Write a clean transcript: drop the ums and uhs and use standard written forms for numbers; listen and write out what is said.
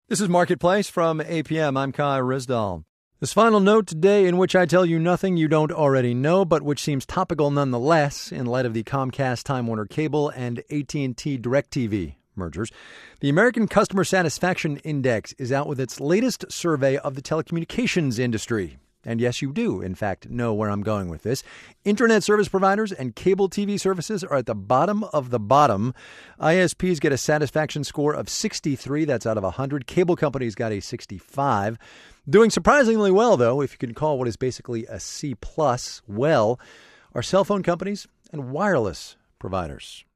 This is Marketplace from APM. I'm Kai Rizdal. This final note today in which I tell you nothing you don't already know, but which seems topical nonetheless in light of the Comcast, Time Warner Cable, and AT&T DirecTV mergers. The American Customer Satisfaction Index is out with its latest survey of the telecommunications industry. And yes, you do, in fact, know where I'm going with this. Internet service providers and cable TV services are at the bottom of the bottom. ISPs get a satisfaction score of 63. That's out of 100. Cable companies got a 65. Doing surprisingly well, though, if you can call what is basically a C+, well, are cell phone companies and wireless providers.